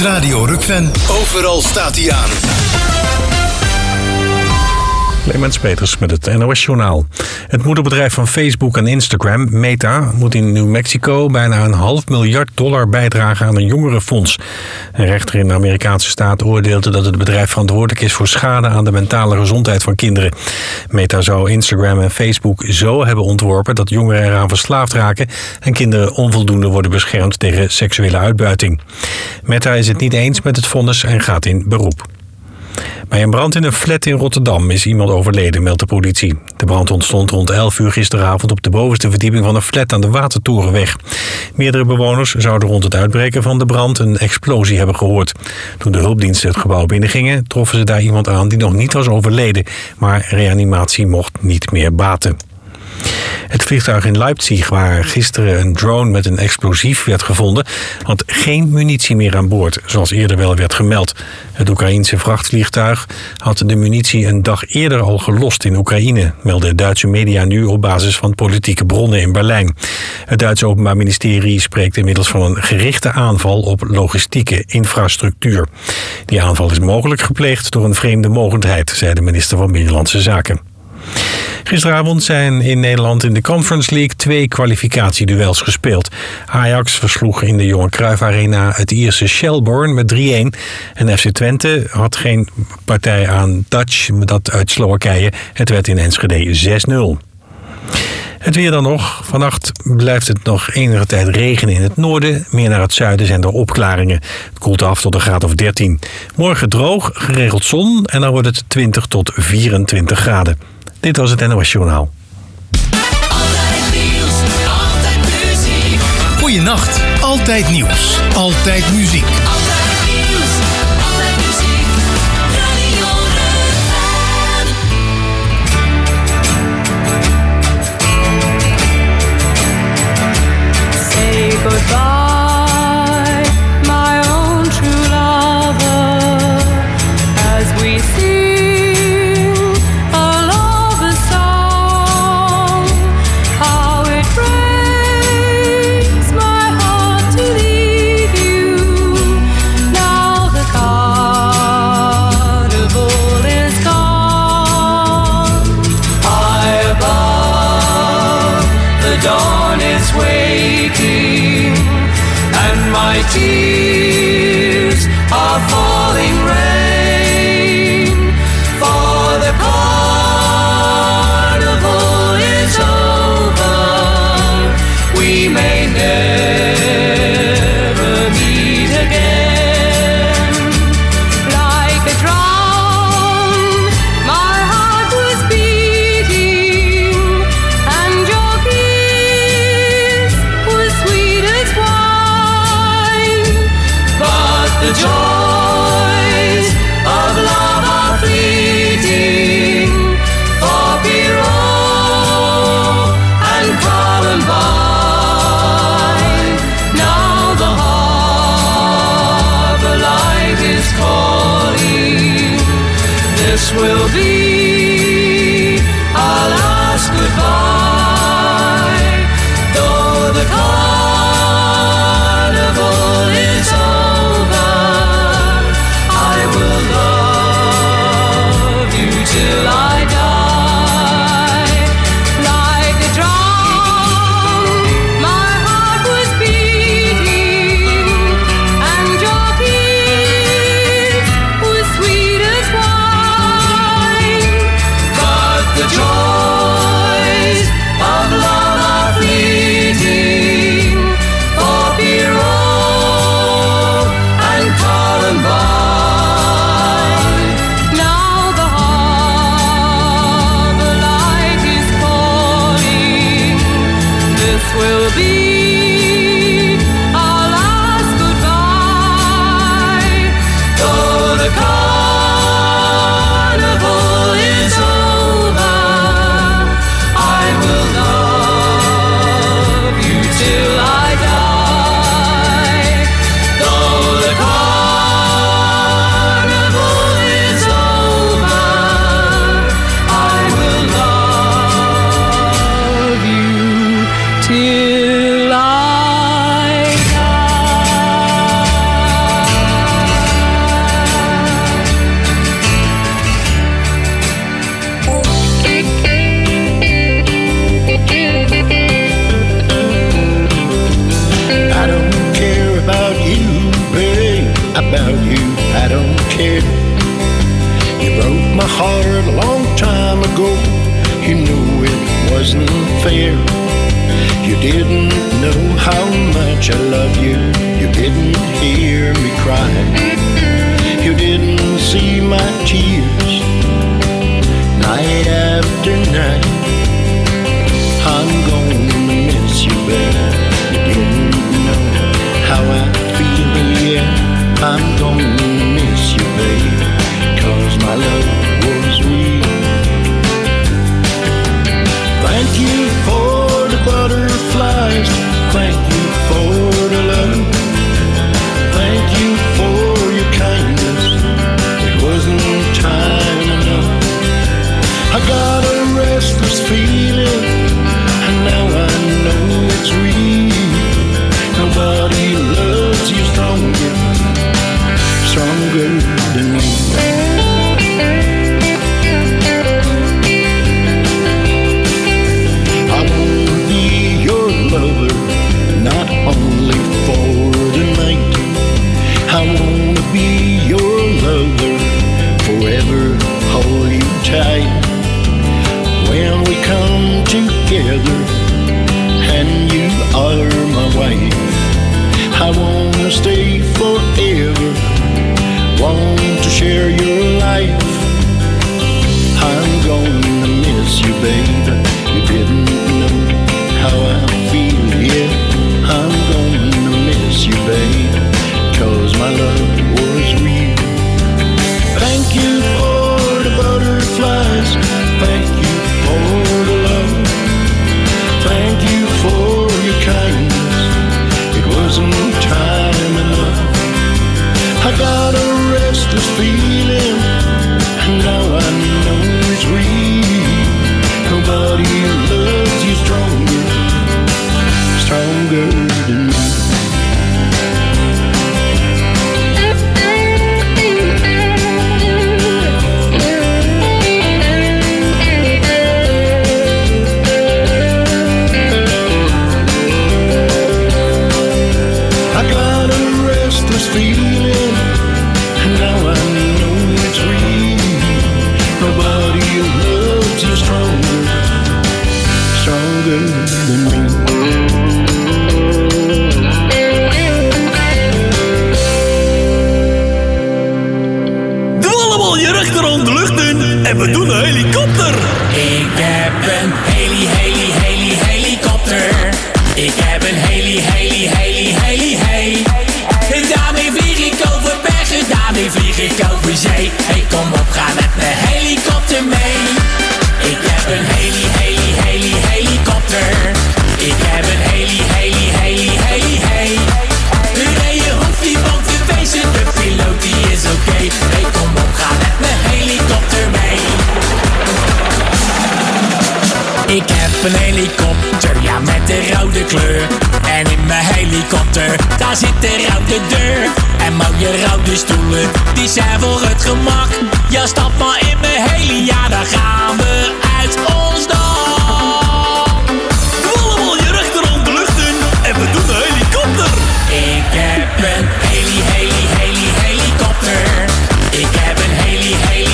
Radio Rukven. Overal staat hij aan. Clemens Peters met het NOS-journaal. Het moederbedrijf van Facebook en Instagram, Meta, moet in New Mexico bijna $500 miljoen bijdragen aan een jongerenfonds. Een rechter in de Amerikaanse staat oordeelde dat het bedrijf verantwoordelijk is voor schade aan de mentale gezondheid van kinderen. Meta zou Instagram en Facebook zo hebben ontworpen dat jongeren eraan verslaafd raken en kinderen onvoldoende worden beschermd tegen seksuele uitbuiting. Meta is het niet eens met het vonnis en gaat in beroep. Bij een brand in een flat in Rotterdam is iemand overleden, meldt de politie. De brand ontstond rond 11 uur gisteravond op de bovenste verdieping van een flat aan de Watertorenweg. Meerdere bewoners zouden rond het uitbreken van de brand een explosie hebben gehoord. Toen de hulpdiensten het gebouw binnengingen, troffen ze daar iemand aan die nog niet was overleden, maar reanimatie mocht niet meer baten. Het vliegtuig in Leipzig, waar gisteren een drone met een explosief werd gevonden, had geen munitie meer aan boord, zoals eerder wel werd gemeld. Het Oekraïense vrachtvliegtuig had de munitie een dag eerder al gelost in Oekraïne, melden Duitse media nu op basis van politieke bronnen in Berlijn. Het Duitse Openbaar Ministerie spreekt inmiddels van een gerichte aanval op logistieke infrastructuur. Die aanval is mogelijk gepleegd door een vreemde mogendheid, zei de minister van Binnenlandse Zaken. Gisteravond zijn in Nederland in de Conference League 2 kwalificatieduels gespeeld. Ajax versloeg in de Johan Cruijff Arena het Ierse Shelbourne met 3-1. En FC Twente had geen partij aan Dutch, dat uit Slowakije. Het werd in Enschede 6-0. Het weer dan nog. Vannacht blijft het nog enige tijd regenen in het noorden. Meer naar het zuiden zijn er opklaringen. Het koelt af tot een graad of 13. Morgen droog, geregeld zon en dan wordt het 20 tot 24 graden. Dit was het NOS Journaal. Altijd nieuws, altijd muziek. Goeienacht, altijd nieuws, altijd muziek. Altijd nieuws, altijd muziek. Radio Rukven. Say goodbye, my own true lover, as we sing a love song. How it breaks my heart to leave you. Now the carnival is gone. High above, the dawn is waking, and my tears are falling rain. For the carnival is over, we may never meet again. Like a drum, my heart was beating, and your kiss was sweet as wine. But the joys of love are fleeting, for Pierrot and Columbine. Now the harbor light is calling. This will be our last goodbye. Though the carnival is over, I will love you till I die. Like a drum, my heart was beating, and your kiss was sweet as wine. But the joys of love are fleeting, for Pierrot and Columbine. Now the harbor go. You knew it wasn't fair. You didn't know how much I love you. You didn't hear me cry. You didn't see my tears night after night. I'm gonna miss you, baby. You didn't know how I feel, yeah. I'm gonna miss you, baby, 'cause my love was real. Thank you for the butterflies. Thank you for the love. Thank you for your kindness. It wasn't time enough. I got a restless feeling, and now I know it's real. Nobody loves you stronger than me. I wanna be your lover, not only for the night. I wanna be your lover, forever hold you tight. When we come together and you are my wife, I wanna stay forever, want to share your life. I'm gonna miss you, baby. You didn't know how I feel, yeah. I'm gonna miss you, baby, 'cause my love was real. Thank you for the butterflies. Thank you for the love. Thank you for your kindness. It wasn't time enough. I got a restless feeling, and now I know it's real. Nobody loves you stronger than me. I got a restless feeling, and now I know it's real. Nobody loves you stronger than me. Doe allemaal je rechterhand de lucht in en we doen een helikopter. Ik heb een helikopter. Ik heb een heli. En daarmee vlieg ik over bergen, daarmee vlieg ik over zee. Hey, kom op, ga met mijn helikopter mee. Ik heb een helikopter. Ik heb een heli. Nee, je hoeft niet bang te wezen, de piloot die is oké. Hey, kom op, ga met mijn helikopter mee. Ik heb een helikopter, ja, met een rode kleur. En in mijn helikopter, daar zit een rode deur. En mooie rode stoelen, die zijn voor het gemak. Ja, stap maar in mijn heli, ja, dan gaan we uit ons dak. Doe allemaal je rechterhand de lucht in en we doen een helikopter. Ik heb een helikopter. Ik heb een heli.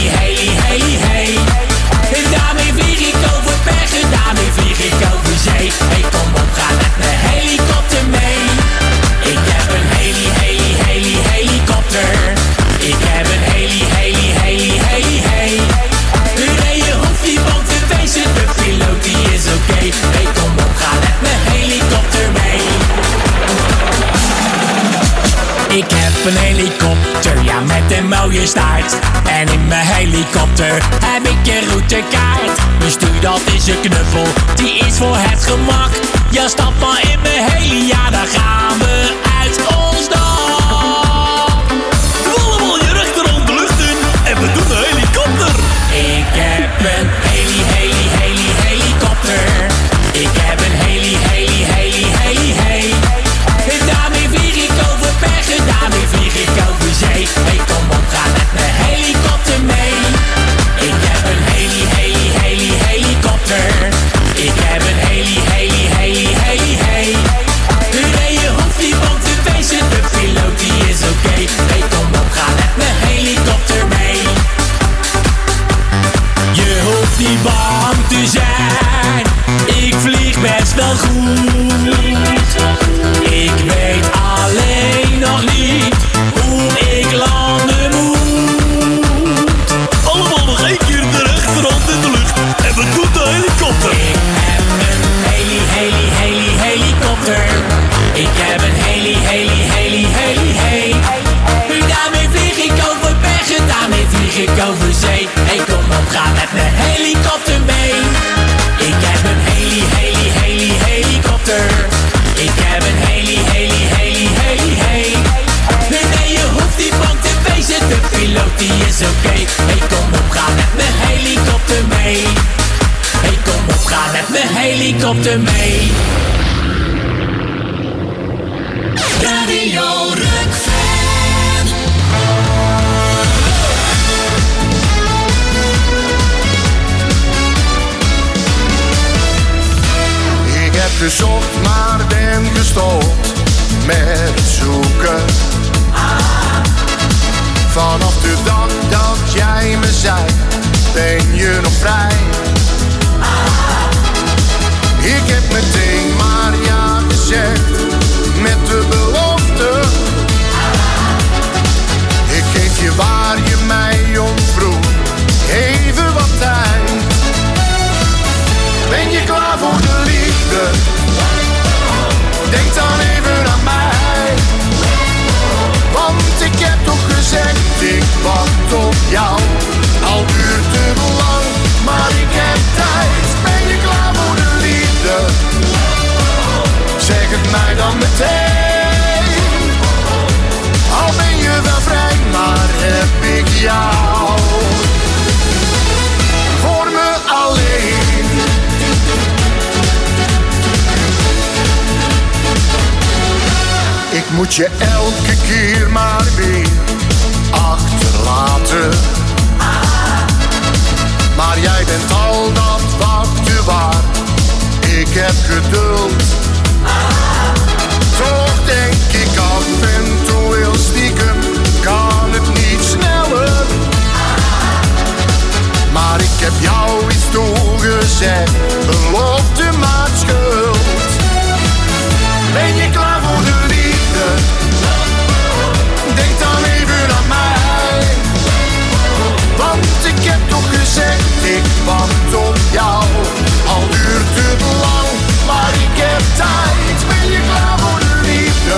En daarmee vlieg ik over bergen, daarmee vlieg ik over zee. Hey, kom op, ga met mijn helikopter mee. Ik heb een helikopter. Ik heb een heli. Nee, je hoeft niet bang te wezen, de piloot die is oké. Hey, kom op, ga met mijn helikopter mee. Ik heb een helikopter, ja, met een mooie staart. En in mijn helikopter heb ik een routekaart. Mijn stuur, dat is een knuppel, die is voor het gemak. Ja, stap maar in mijn heli, ja, dan gaan we uit ons dak. Doe allemaal je rechterhand de lucht in en we doen een helikopter. Ik heb een helikopter. Ik heb een heli. En daarmee vlieg ik over bergen, daarmee vlieg ik over zee. Hey, kom op, ga met mijn helikopter mee. Ik heb een helikopter. Ik heb een heli. Nee, je hoeft niet bang te wezen, niet bang te zijn. Ik vlieg best wel goed. Ik weet alleen nog niet hoe ik landen moet. Allemaal nog 1 keer de rechterhand in de lucht. En we doen de helikopter. Ik heb een helikopter. Ik heb een heli. Daarmee vlieg ik over bergen, daarmee vlieg ik over zee. Hey, kom op, ga met mijn helikopter mee. Ik heb een helikopter. Ik heb een heli. Nee, je hoeft niet bang te wezen, de piloot die is oké. Hey, kom op, ga met mijn helikopter mee. Hey, kom op, ga met mijn helikopter mee. Radio Rock-fan. Ik heb gezocht, maar ben gestopt met het zoeken. Vanaf de dag dat jij me zei, ben je nog vrij. Ik heb meteen maar ja gezegd, met de belofte. Ik geef je waar je mij om vroeg, even wat tijd. Ben je klaar voor de liefde? Denk dan even aan mij. Want ik heb toch gezegd, ik wacht op jou. Al duurt het lang, maar ik heb tijd. Ben je klaar voor de liefde? Zeg het mij dan meteen. Al ben je wel vrij, maar heb ik jou voor me alleen. Ik moet je elke keer maar weer achterlaten. Maar jij bent al dat wachten waard. Ik heb geduld. Toch denk ik af en toe heel stiekem, kan het niet sneller. Maar ik heb jou iets toegezegd, belofte maakt schuld. Ben je klaar voor de liefde? Denk dan even aan mij. Want ik heb toch gezegd, ik wacht op jou. Al duurt het lang, maar ik heb tijd. Ben je klaar voor de liefde?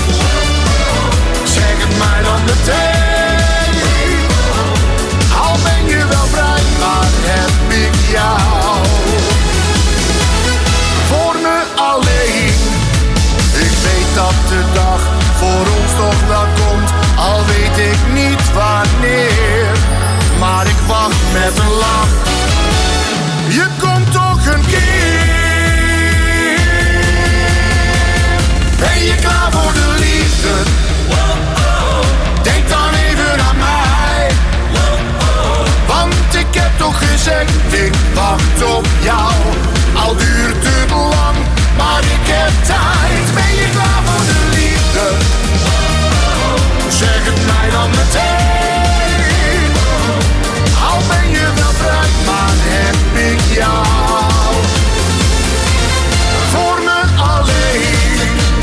Zeg het mij dan meteen. Al ben je wel vrij, maar heb ik jou voor me alleen. Ik weet dat de dag voor ons toch wel komt, al weet ik niet wanneer. Maar ik wacht met een lach, je komt toch een keer. Ben je klaar voor de liefde? Denk dan even aan mij. Want ik heb toch gezegd, ik wacht op jou. Al duurt het lang, maar ik heb tijd. Ben je klaar voor de liefde? Zeg het mij dan meteen. Al ben je wel vrij, maar heb ik jou voor me alleen.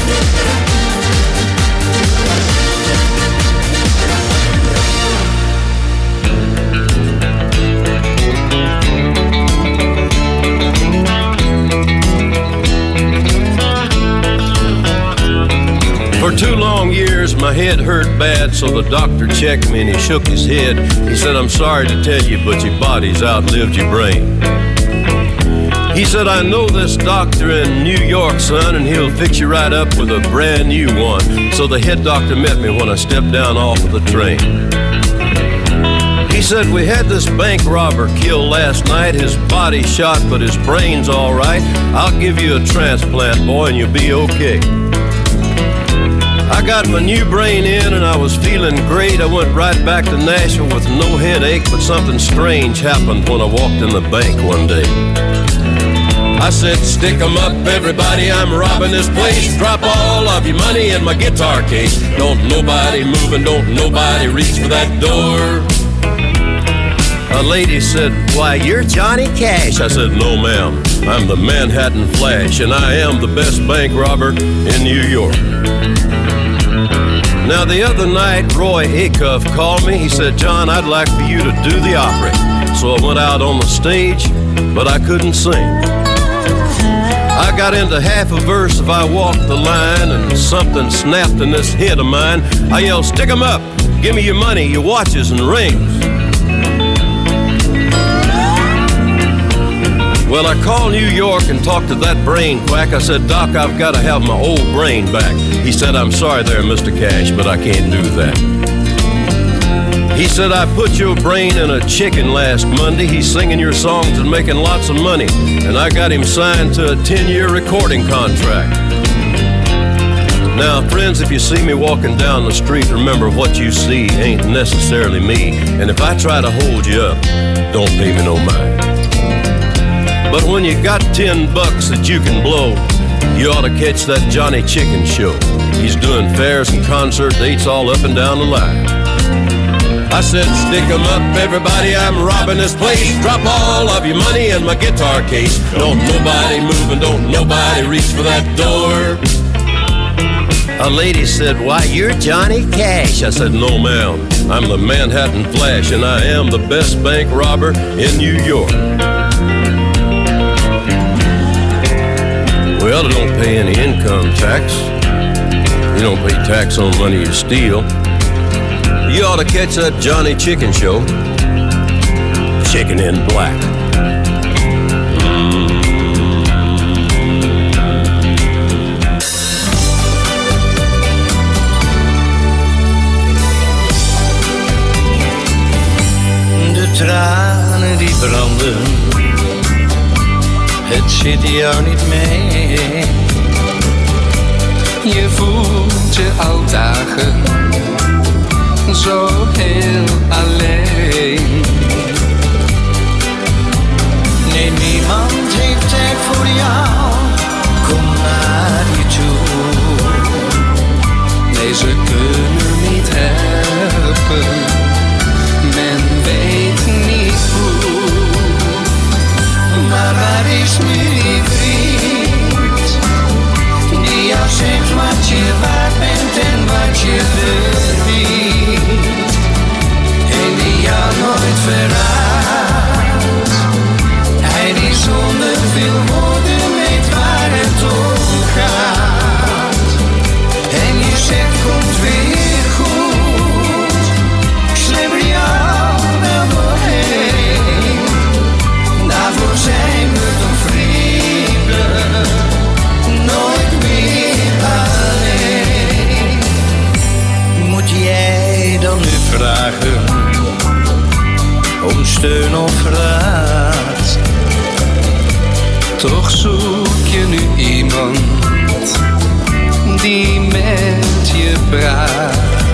For 2 long years, my head hurt bad, so the doctor checked me and he shook his head. He said, I'm sorry to tell you, but your body's outlived your brain. He said, I know this doctor in New York, son, and he'll fix you right up with a brand new one. So the head doctor met me when I stepped down off of the train. He said, we had this bank robber killed last night. His body shot, but his brain's all right. I'll give you a transplant, boy, and you'll be okay. I got my new brain in and I was feeling great. I went right back to Nashville with no headache, but something strange happened when I walked in the bank one day. I said, stick 'em up, everybody, I'm robbing this place. Drop all of your money in my guitar case. Don't nobody move and don't nobody reach for that door. A lady said, "Why, you're Johnny Cash." I said, "No, ma'am. I'm the Manhattan Flash, and I am the best bank robber in New York." Now, the other night, Roy Acuff called me. He said, "John, I'd like for you to do the opera." So I went out on the stage, but I couldn't sing. I got into half a verse if I walked the line, and something snapped in this head of mine. I yelled, "Stick 'em up! Give me your money, your watches, and rings." Well, I called New York and talked to that brain quack. I said, "Doc, I've got to have my old brain back." He said, "I'm sorry there, Mr. Cash, but I can't do that." He said, "I put your brain in a chicken last Monday. He's singing your songs and making lots of money. And I got him signed to a 10-year recording contract." Now, friends, if you see me walking down the street, remember what you see ain't necessarily me. And if I try to hold you up, don't pay me no mind. But when you got $10 that you can blow, you ought to catch that Johnny Chicken show. He's doing fairs and concert dates all up and down the line. I said, "Stick 'em up, everybody, I'm robbing this place. Drop all of your money in my guitar case. Don't nobody move and don't nobody reach for that door." A lady said, "Why, you're Johnny Cash." I said, "No, ma'am. I'm the Manhattan Flash, and I am the best bank robber in New York." Well, they don't pay any income tax. You don't pay tax on money you steal. You ought to catch that Johnny Chicken show. Chicken in Black. De tranen die branden, het zit jou niet mee. Je voelt je al dagen zo heel alleen. Nee, niemand heeft tijd voor jou. Kom naar je toe. Nee, ze kunnen niet helpen. Men weet niet hoe. Maar waar is nu die vriend die jou zegt wat je waard bent en wat je verdient, en die jou nooit verraadt? Hij die zonder veel woorden weet waar het om gaat. En je zegt, komt weer goed, ik sleep er jou wel doorheen. Daarvoor zijn we toch vrienden, nooit meer alleen. Moet jij dan nu vragen om steun of raad? Toch zoek je nu iemand die met je praat.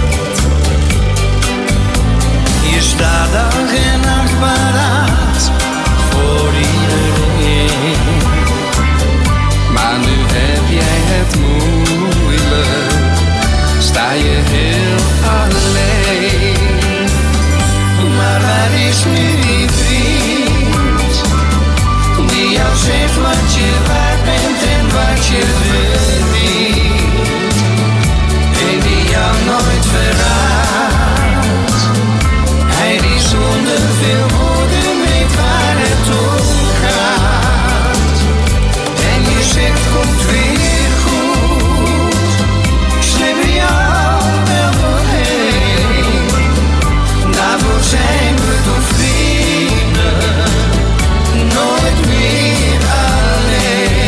Je staat dag en nacht paraat voor iedereen. Maar nu heb jij het moeilijk, sta je heel alleen. Maar waar is nu die vriend die jou zegt wat je waard bent en wat je verdient, en die jou nooit verraadt? Hij die zonder veel woorden weet waar het om gaat. En je zegt, komt weer goed, ik sleep er jou wel doorheen. Daarvoor zijn we toch vrienden, nooit meer alleen.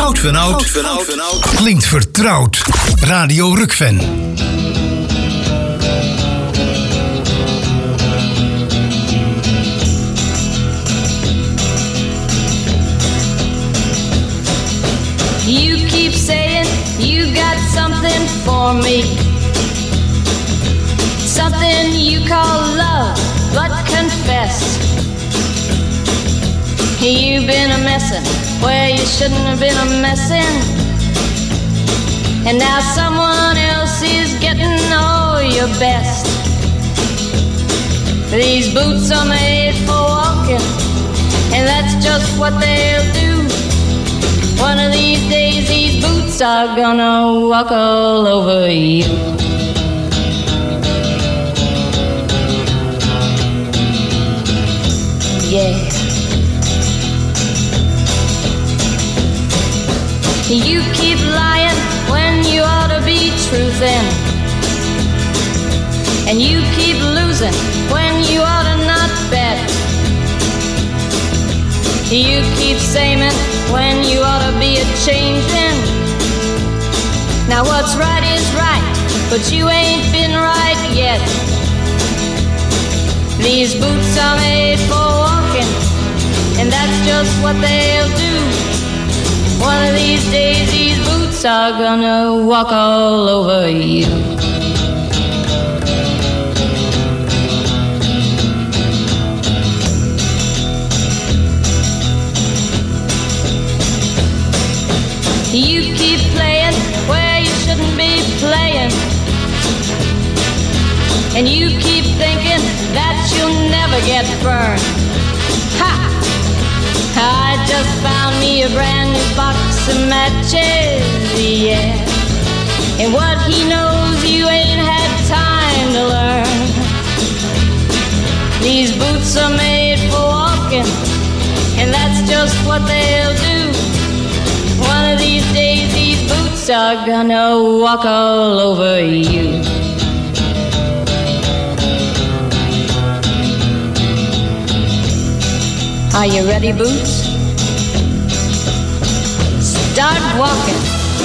Goud van oud. Klinkt vertrouwd. Radio Rukven. You keep saying you got something for me, something you call love, but confess you've been a messin' where you shouldn't have been a messin', and now someone else is getting all your best. These boots are made for walking, and that's just what they'll do. One of these days these boots are gonna walk all over you. Yeah. You keep lying when you ought to be truthin', and you keep losing when you ought to not bet. You keep saying when you ought to be a-changin'. Now what's right is right, but you ain't been right yet. These boots are made for walking, and that's just what they'll do. One of these days these boots are gonna walk all over you. You keep playing where you shouldn't be playing, and you keep thinking that you'll never get burned. Ha! I just found me a brand new box of matches, yeah. And what he knows you ain't had time to learn. These boots are made for walking, and that's just what they'll do. One of these days these boots are gonna walk all over you. Are you ready, Boots? Start walking.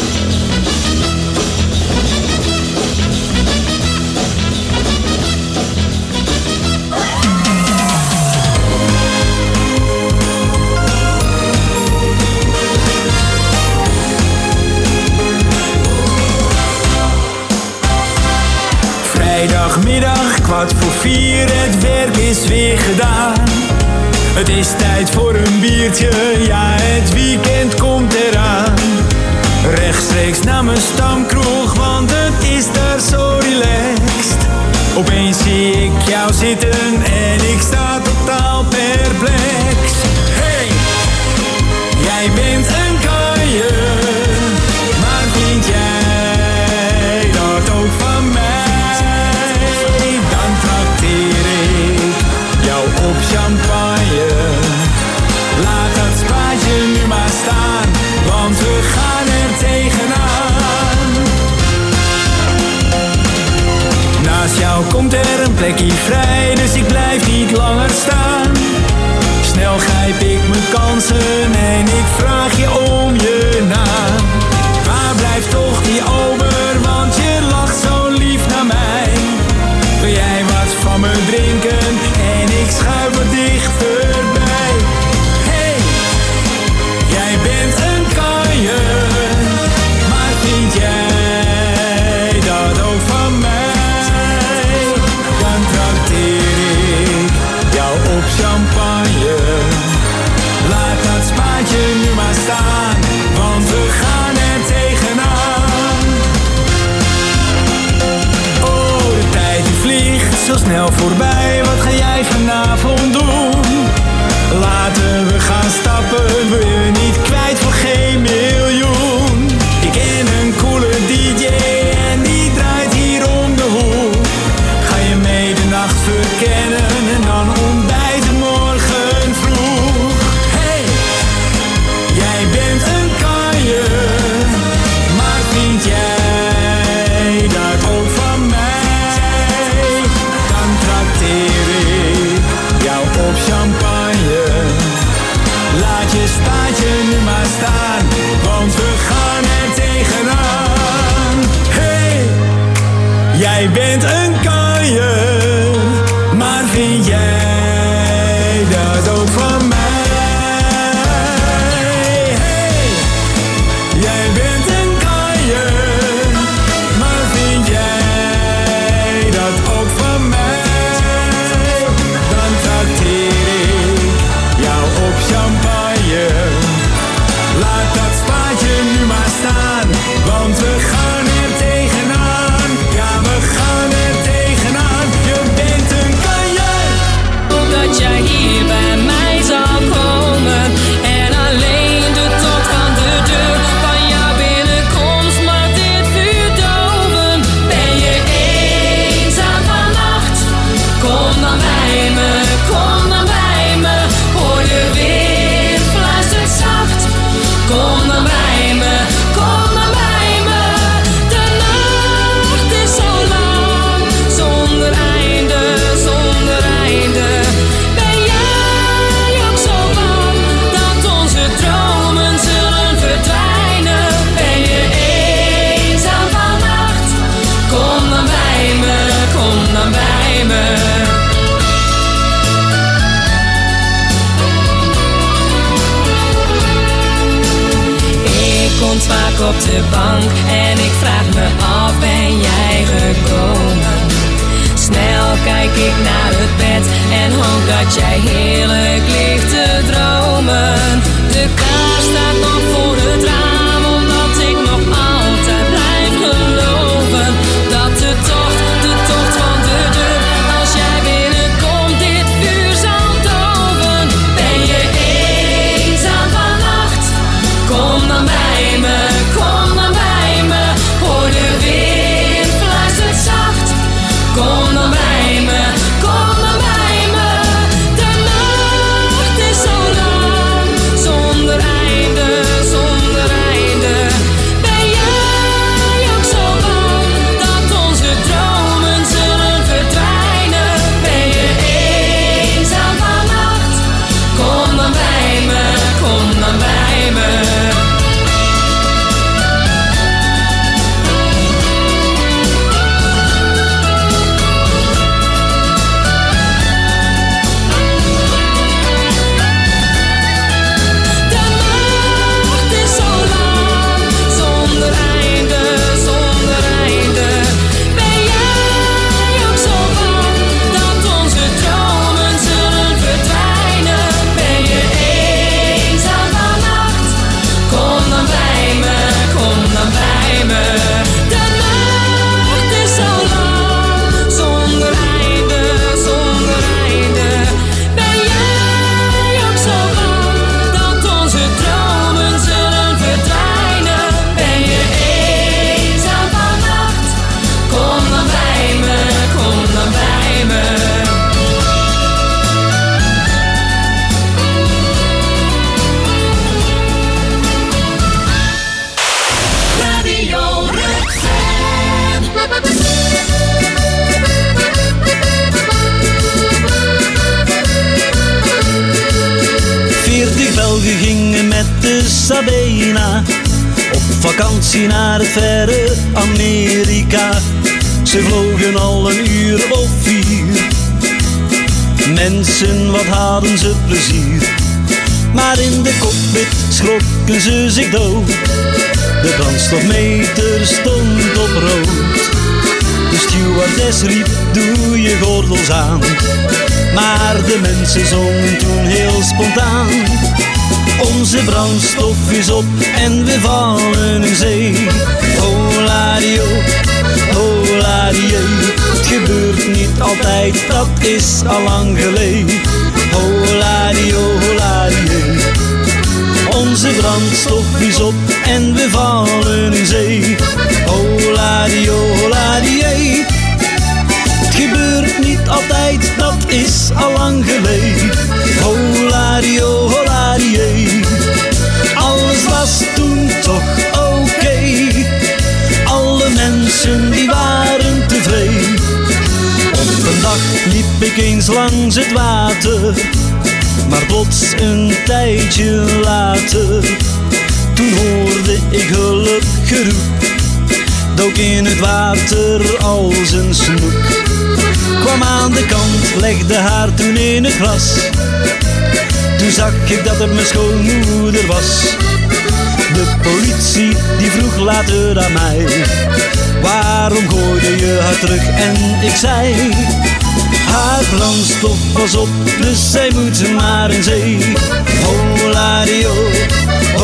Vrijdagmiddag 3:15, het werk is weer gedaan. Het is tijd voor een biertje, ja het weekend komt eraan. Rechtstreeks naar mijn stamkroeg, want het is daar zo relaxed. Opeens zie ik jou zitten en ik sta totaal perplex. Hey, jij bent een kanjer, maar vind jij dat ook van mij? Dan trakteer ik jou op champagne. Laat dat spaatje nu maar staan, want we gaan er tegenaan. Naast jou komt er een plekje vrij, dus ik blijf niet langer staan. Snel grijp ik mijn kansen en ik vraag je om je naam. Waar blijft toch die ober, want je lacht zo lief naar mij. Wil jij wat van me drinken en ik schuif wat dichterbij. Hey, jij bent een kanjer, maar vind jij dat ook van mij? Dan trakteer ik jou op champagne. Laat dat spaatje nu maar staan, dat spaat je nu maar staan. Want we gaan er tegenaan. Ja, we gaan er tegenaan. Je bent een kanjer. Dat jij hier bij mij zou komen. En alleen de tocht van de deur van jouw binnenkomst mag dit vuur doven. Ben je eenzaam vannacht? Kom dan bij me, kom dan bij me. Hoor de wind fluistert zacht. Kom dan bij me, kom dan bij me. De nacht is zo lang, zonder einde, zonder einde. Ben jij ook zo bang dat onze dromen zullen verdwijnen? Ben je eenzaam vannacht? Kom dan bij me, kom dan bij me. Ik kom vaak op de bank en ik vraag me af, ben jij gekomen? Snel kijk ik naar het bed en hoop dat jij heerlijk ligt te dromen. De kaars staat nog voor het raam, omdat ik nog altijd blijf geloven dat de tocht van de deur, als jij binnenkomt, dit vuur zal doven. Ben je eenzaam vannacht? Kom dan bij me, kom dan bij me. Hoor de wind fluistert zacht. Kom dan bij me, kom dan bij me. De nacht is zo lang, zonder einde, zonder einde. Ben jij ook zo bang dat onze dromen zullen verdwijnen? Ben je eenzaam vannacht? Kom dan bij me, kom dan bij me. De nacht is zo lang, zonder einde, zonder einde. Ben jij ook zo bang dat onze dromen zullen verdwijnen? Ben je eenzaam vannacht? Kom dan bij me, kom dan bij me. De nacht is zo lang, zonder einde, zonder einde. Ben jij ook zo bang dat onze dromen zullen verdwijnen? Ben je eenzaam vannacht? Kom dan bij me, kom dan bij me. Radio Rukven. 40 Belgen gingen met de Sabena op vakantie naar het verre Amerika. Ze vlogen al een uur of 4. Mensen, wat hadden ze plezier. Maar in de cockpit schrokken ze zich dood. De brandstofmeter stond op rood. De stewardess riep, doe je gordels aan. Maar de mensen zongen toen heel spontaan. Onze brandstof is op en we vallen in zee. Holadio, holadio. Het gebeurt niet altijd, dat is al lang geleden. Holadio, holadio. Onze brandstof is op en we vallen in zee. Holadio, holadio. Het gebeurt niet altijd, dat is al lang geleden. Holadio, holadio. Alles was toen toch oké. Alle mensen die waren tevreden. Op een dag liep ik eens langs het water. Maar plots een tijdje later, toen hoorde ik hulpgeroep. Dook in het water als een snoek. Kwam aan de kant, legde haar toen in het glas. Toen zag ik dat het mijn schoonmoeder was. De politie die vroeg later aan mij: waarom gooide je haar terug? En ik zei: haar brandstof was op, dus zij moet maar in zee. Holadio, holadio.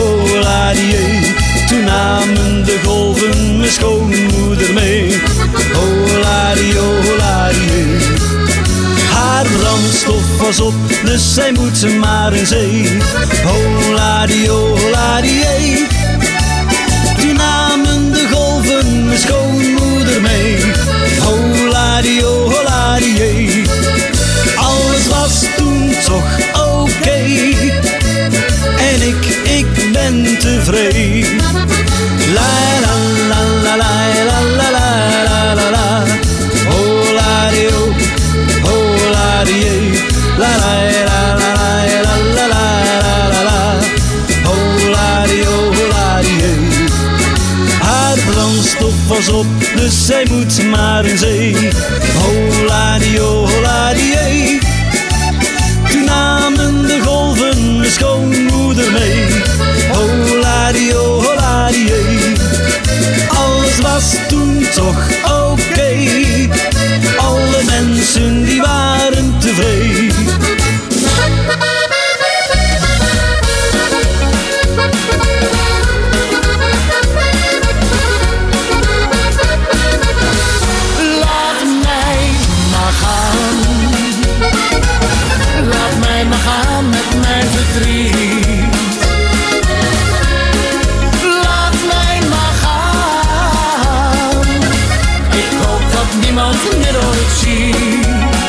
hola-die. Toen namen de golven mijn schoonmoeder mee. Hola-die, hola-die. Haar brandstof was op, dus zij moet maar in zee. Hola-die, hola-die. Toen namen de golven mijn schoonmoeder mee. Hola-die, hola-die. Alles was toen toch oké. En ik ben tevreden. La la la la la la la la la. Hola-die, hola-die. La la la la la la la la. Hola-die, hola-die. Haar brandstof was op, dus zij moet maar in zee. Hola-die, hola-die. Toen namen de golven mijn schoonmoeder mee. Hola-die, hola-die. Alles was toen toch oké. Alle mensen die waren tevreden. Gaan met mijn verdriet. Laat mij maar gaan. Ik hoop dat niemand dit ooit ziet.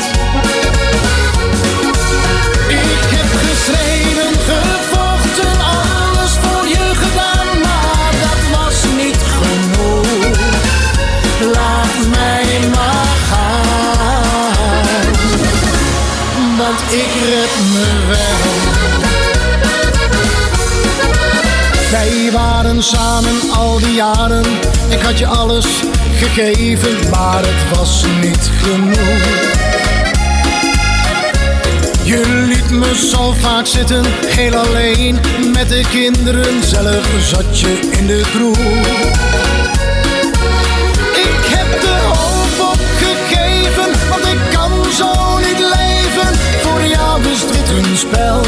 Ik heb gestreden, gevochten, alles voor je gedaan, maar dat was niet genoeg. Laat mij maar gaan, want ik red me wel. Wij waren samen al die jaren. Ik had je alles gegeven, maar het was niet genoeg. Je liet me zo vaak zitten, heel alleen met de kinderen. Zelf zat je in de kroeg. Ik heb de hoop opgegeven, want ik kan zo niet leven. Voor jou is dit een spel.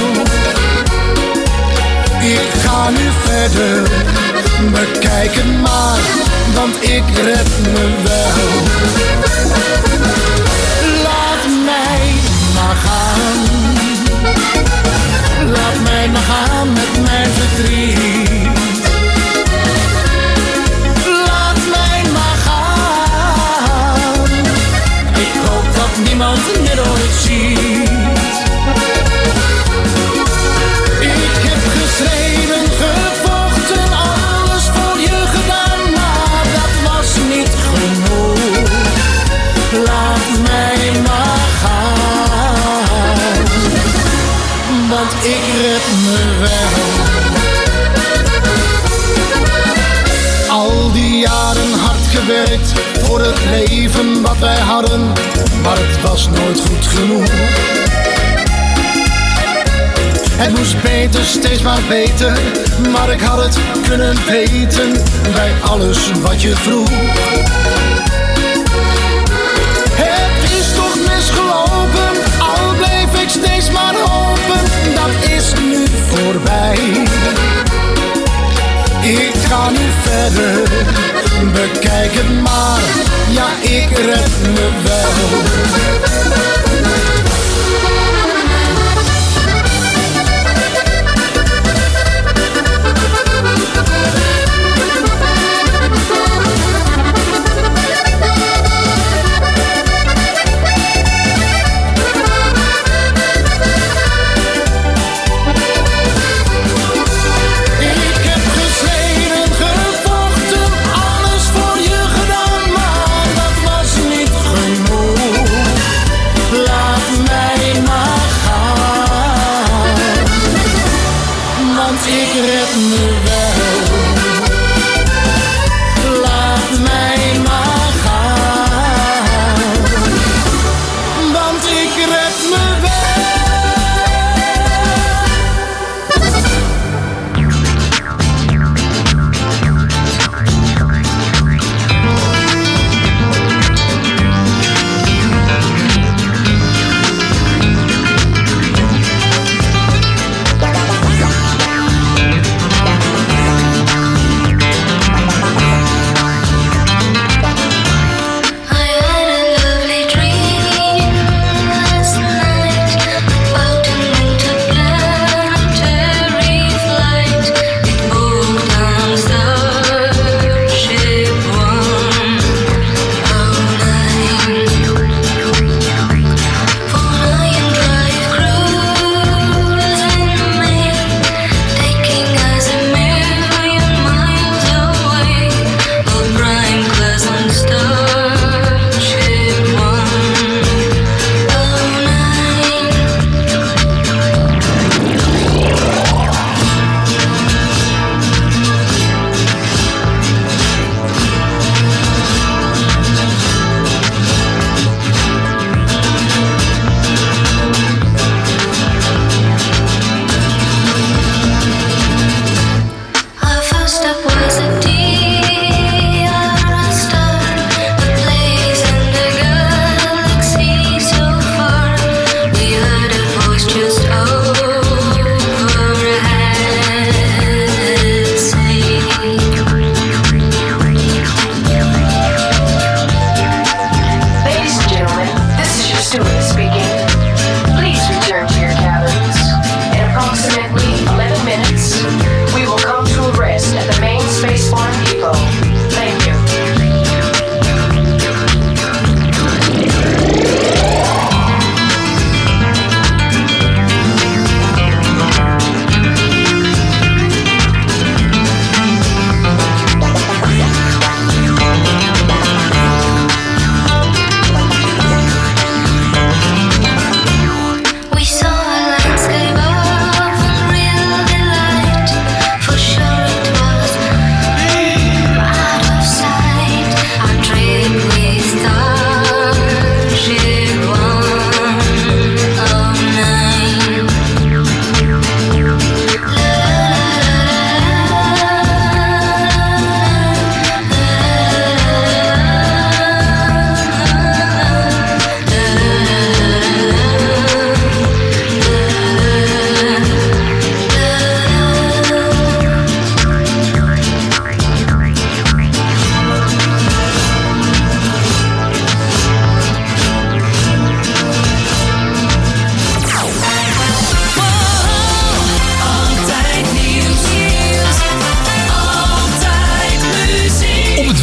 Ik ga nu verder, bekijk het maar, want ik red me wel. Laat mij maar gaan. Laat mij maar gaan met mijn verdriet. Laat mij maar gaan. Ik hoop dat niemand dit ooit ziet. Ik heb gestreden, gevochten, alles voor je gedaan, maar dat was niet genoeg. Laat mij maar gaan, want ik red me wel. Al die jaren hard gewerkt voor het leven wat wij hadden, maar het was nooit goed genoeg. Het moest beter, steeds maar beter, maar ik had het kunnen weten bij alles wat je vroeg. Het is toch misgelopen, al bleef ik steeds maar hopen, dat is nu voorbij. Ik ga nu verder, bekijk het maar, ja ik red me wel.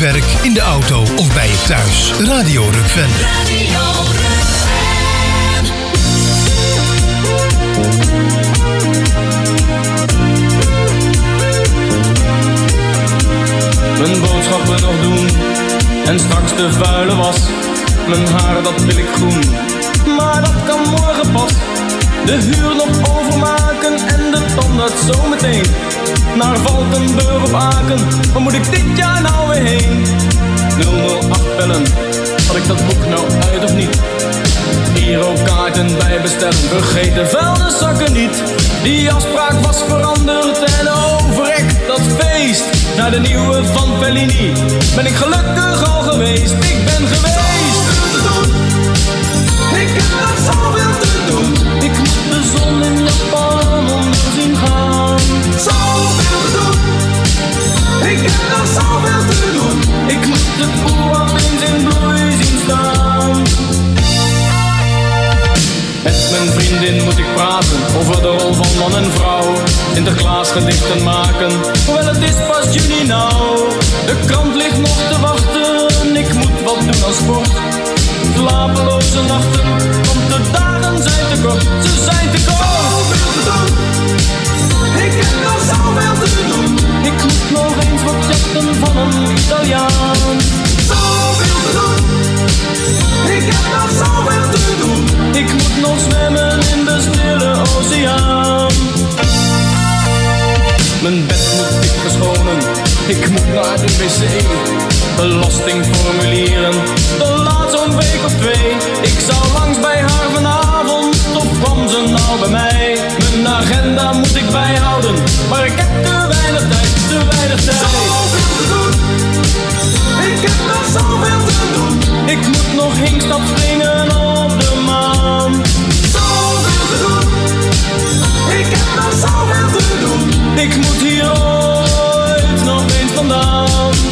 werk, in de auto of bij je thuis. Radio Rukven. Mijn boodschappen nog doen en straks de vuile was. Mijn haar dat wil ik groen, maar dat kan morgen pas. De huur nog overmaken en de tandarts zometeen. Naar Valkenburg of Aken, waar moet ik dit jaar nou weer heen? 008 bellen, had ik dat boek nou uit of niet? Girokaarten bij bestellen, vergeet de vuilniszakken niet. Die afspraak was veranderd en overrekt dat feest. Naar de nieuwe van Fellini ben ik gelukkig al geweest. Ik ben geweest. Ik heb nog zoveel te doen. Ik moet de zon in Japan onder zien gaan. Zoveel te doen. Ik heb nog zoveel te doen. Ik moet het oerwoud eens in bloei zien staan. Met mijn vriendin moet ik praten over de rol van man en vrouw. Sinterklaas gedichten maken, hoewel het is pas juni nou. De krant ligt nog te wachten, ik moet wat doen aan sport. Slapeloze nachten, want de dagen zijn te kort, ze zijn te kort. Zoveel te doen, ik heb nog zoveel te doen. Ik moet nog eens wat jachten van een Italiaan. Zoveel te doen, ik heb nog zoveel te doen. Ik moet nog zwemmen in de stille oceaan. Mijn bed moet ik verschonen, ik moet naar de wc. Belastingformulieren, dat laat zo'n week of 2. Ik zou langs bij haar vanavond, of kwam ze nou bij mij? Mijn agenda moet ik bijhouden, maar ik heb te weinig tijd, te weinig tijd. Zoveel te doen, ik heb nog zoveel te doen. Ik moet nog hinkstap springen op de maan. Zoveel te doen, ik heb nog zoveel te doen. Ik moet hier ooit nog eens vandaan.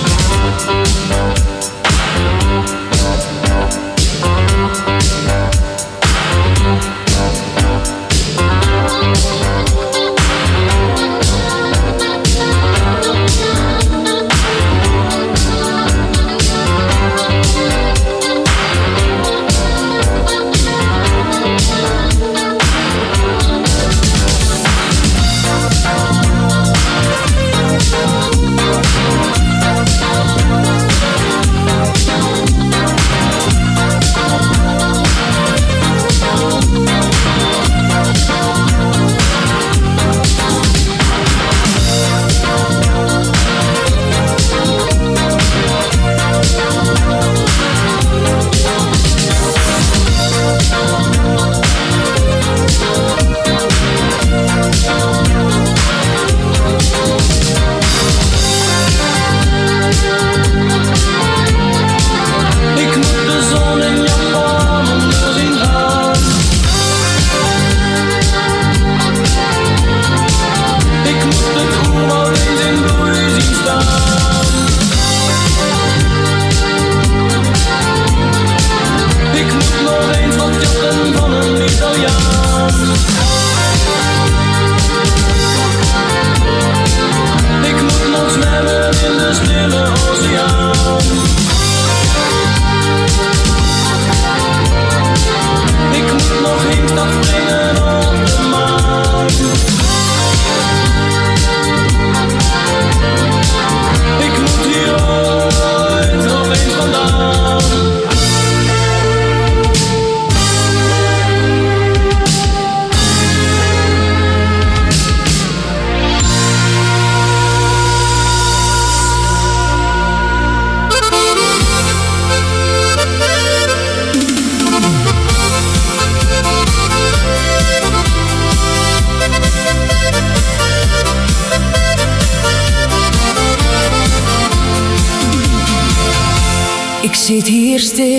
Ik zit hier stil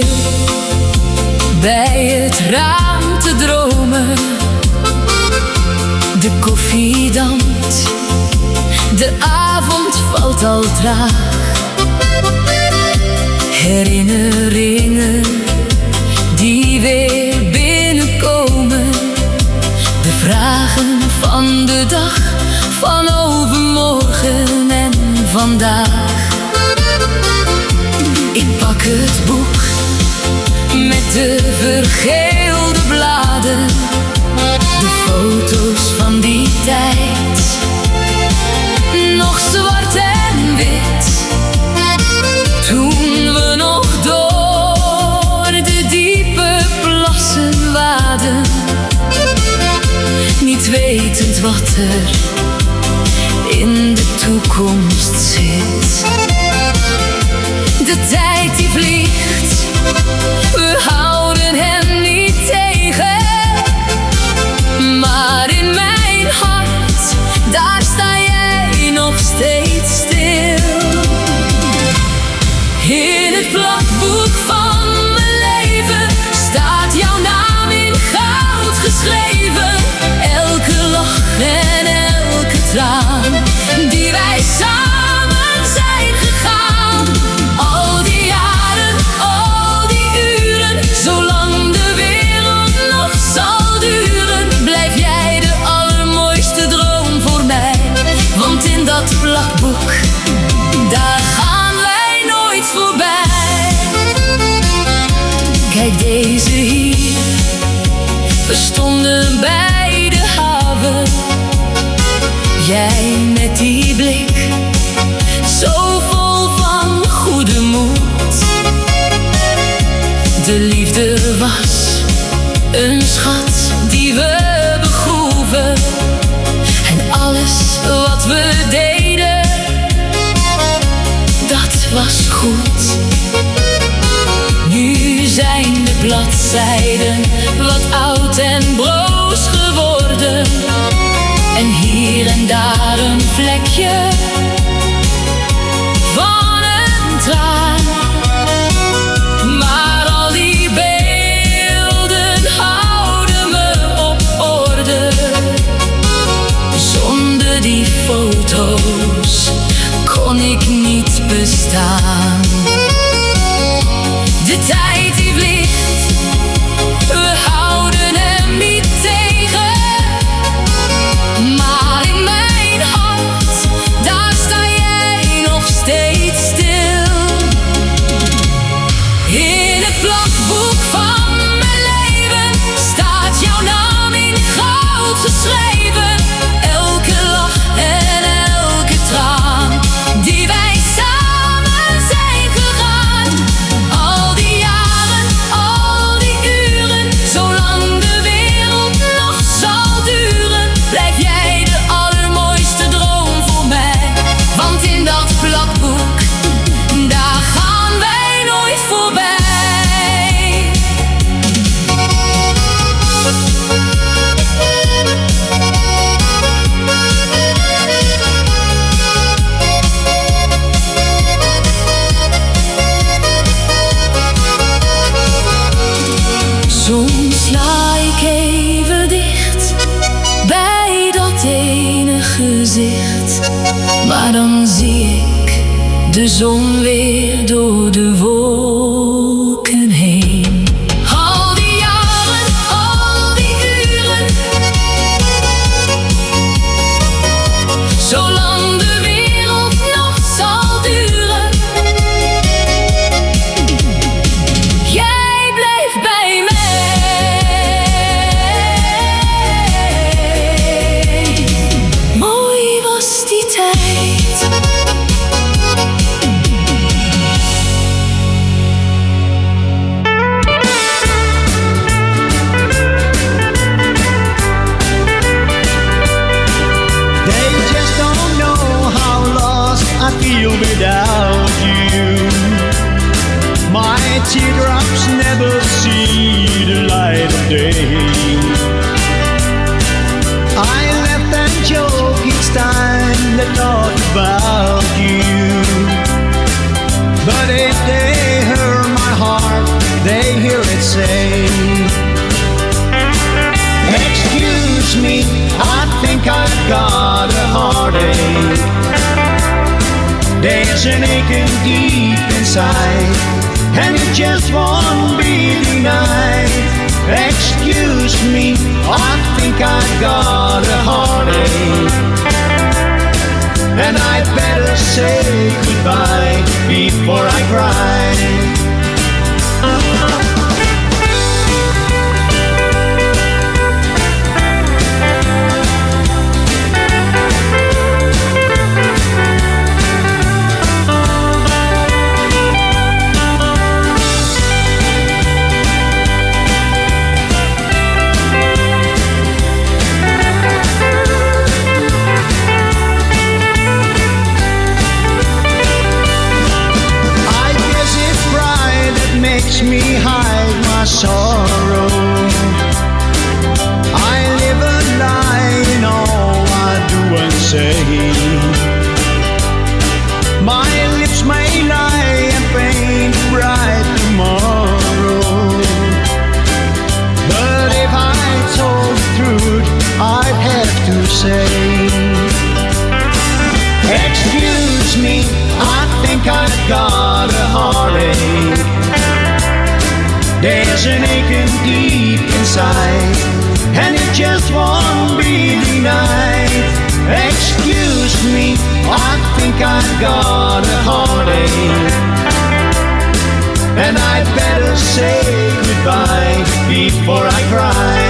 bij het raam te dromen. De koffie dampt, de avond valt al traag. Herinneringen die weer binnenkomen. De vragen van de dag, van overmorgen en vandaag. het boek met de vergeelde bladen, de foto's van die tijd, nog zwart en wit. Toen we nog door de diepe plassen waden, niet wetend wat er in de toekomst zit. De tijd die vliegt, we houden hem niet tegen. Maar in mijn hart, daar sta jij nog steeds stil. In het plakboek van mijn leven staat jouw naam in goud geschreven. Elke lach en elke traan die wij samen zijn gegaan. Al die jaren, al die uren, zolang de wereld nog zal duren, blijf jij de allermooiste droom voor mij. Want in dat plakboek, daar gaan wij nooit voorbij. Kijk deze hier, we stonden bij de haven. Jij met die blik, zo vol van goede moed. De liefde was een schat die we begroeven. En alles wat we deden, dat was goed. Nu zijn de bladzijden wat oud en broos geworden. En hier en daar een vlekje van een traan. Maar al die beelden houden me op orde. Zonder die foto's kon ik niet bestaan. De tijd die vliegt, we houden hem niet tegen. Maar in mijn hart, daar sta jij nog steeds stil. In het plakboek van mijn leven staat jouw naam in goud geschreven. Elke lach en elke traan die wij samen zijn gegaan. Al die jaren, al die uren, zolang de wereld nog zal duren, blijf jij de allermooiste droom voor mij. Want in dat plakboek, daar gaan wij nooit voorbij. Soms sla ik even dicht bij dat ene gezicht, maar dan zie ik de zon weer door de wolken heen. Al die jaren, al die uren, zolang de wereld nog zal duren, jij blijft bij mij. Mooi was die tijd. They just don't know how lost I feel without you. My teardrops never see the light of day. I laugh and joke each time they talk about you. But if they hear my heart, they hear it say, excuse me, I think I've got a heartache. There's an aching deep inside, and it just won't be denied. Excuse me, I think I've got a heartache, and I'd better say goodbye before I cry. makes me hide my sorrow. I live a lie in all I do and say. My lips may lie and paint a bright tomorrow, but if I told the truth, I'd have to say, excuse me, I think I've got a heartache. There's an aching deep inside, and it just won't be denied. Excuse me, I think I've got a heartache, and I'd better say goodbye before I cry.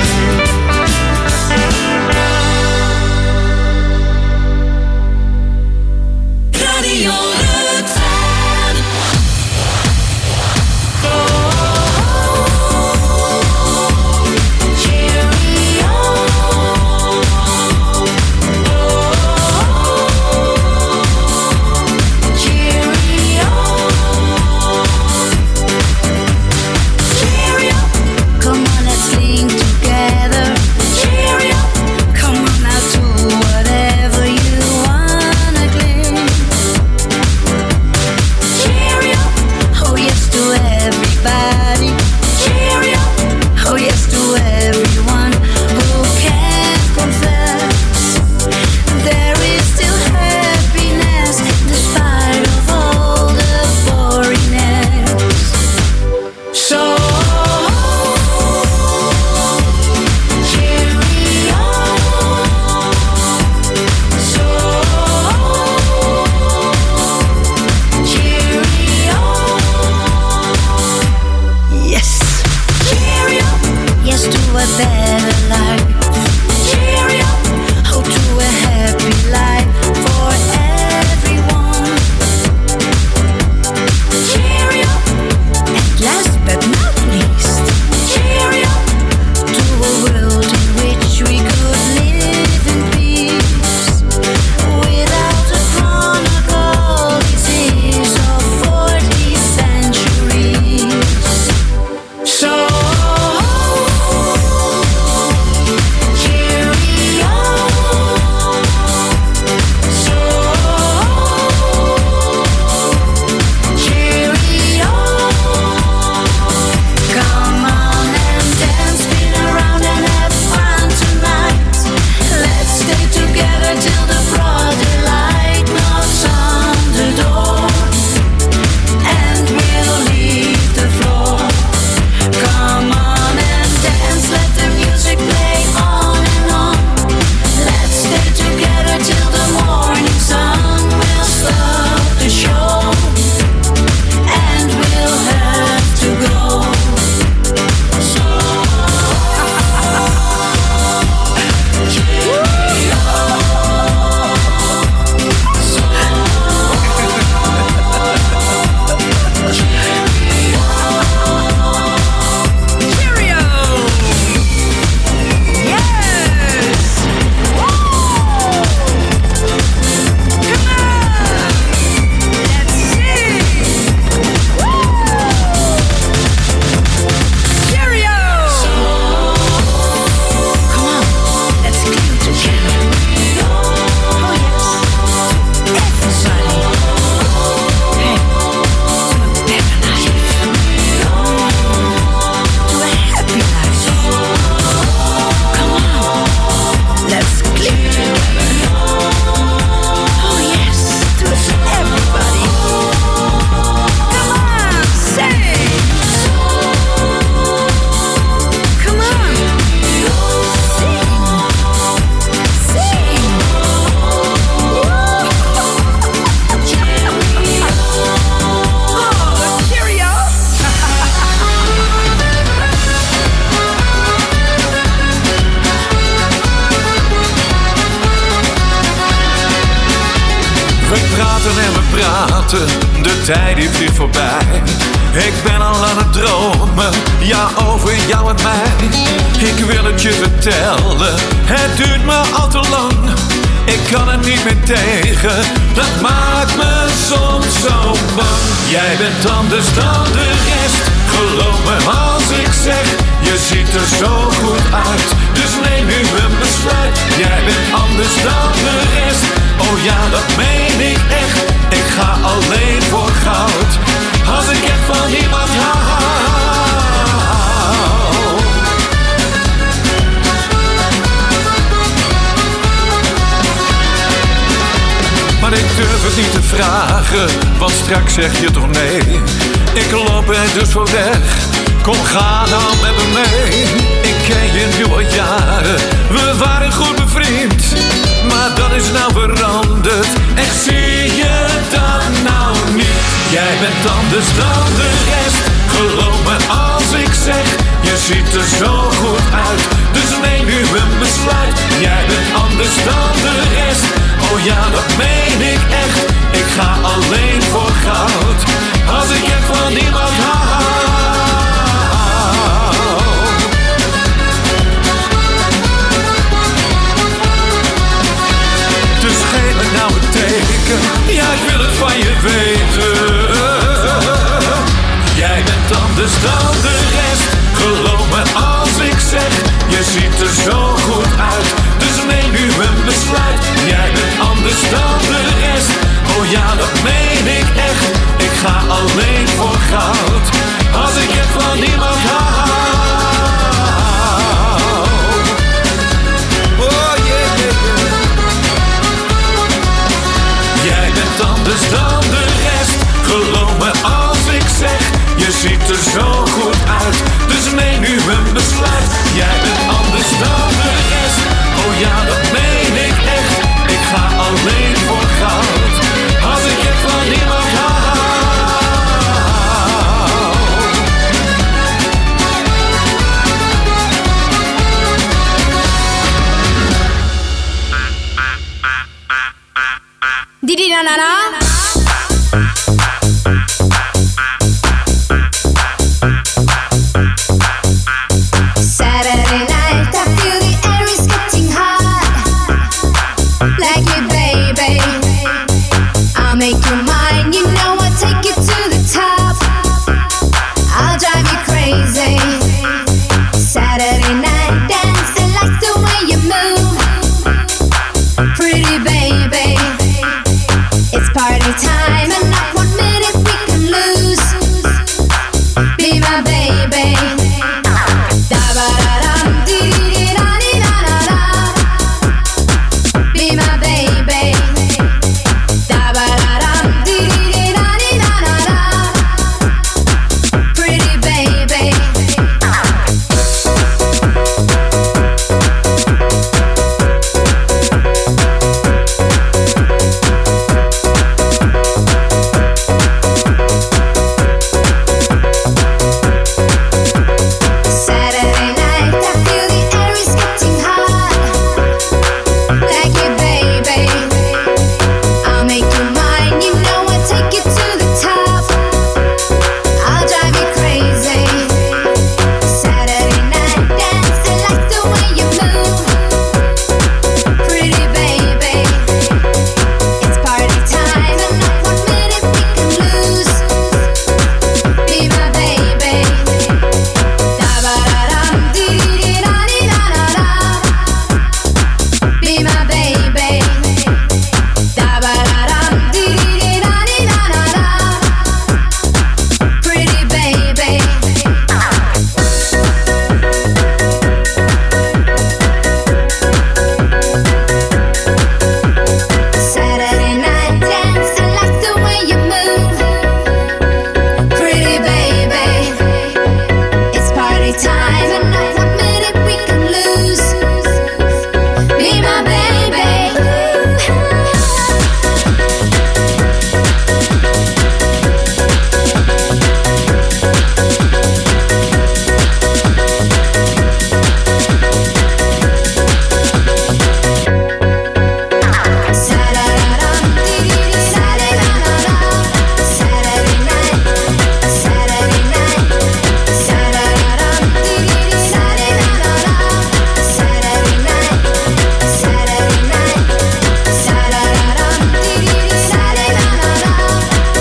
De tijd is weer voorbij. Ik ben al aan het dromen, ja, over jou en mij. Ik wil het je vertellen, het duurt me al te lang. Ik kan er niet meer tegen, dat maakt me soms zo bang. Jij bent anders dan de rest, er zo goed uit, dus neem nu een besluit. Jij bent anders dan de rest, oh ja dat meen ik echt. Ik ga alleen voor goud, als ik echt van iemand hou. Maar ik durf het niet te vragen, want straks zeg je toch nee. Ik loop er dus voor weg, kom ga dan met me mee. Ik ken je nu al jaren, we waren goed bevriend. Maar dat is nou veranderd, echt zie je dat nou niet. Jij bent anders dan de rest, geloof me als ik zeg. Je ziet er zo goed uit, dus neem nu een besluit. Jij bent anders dan de rest, oh ja dat meen ik echt. Ik ga alleen voor goud, als ik echt van iemand hou. Dus geef me nou een teken, ja ik wil het van je weten. Jij bent anders dan de rest, geloof me als ik zeg. Je ziet er zo goed uit, dus neem nu een besluit. Jij bent anders dan de rest, oh ja dat meen ik echt. Ik ga alleen voor goud, als ik echt van iemand hou. Oh yeah, yeah. Jij bent anders dan de rest, geloof me als ik zeg. Je ziet er zo goed uit, dus neem nu een besluit. Jij bent anders dan de rest, oh ja dat meen ik echt. Ik ga alleen voor goud, als ik echt van iemand hou. Didi na na na.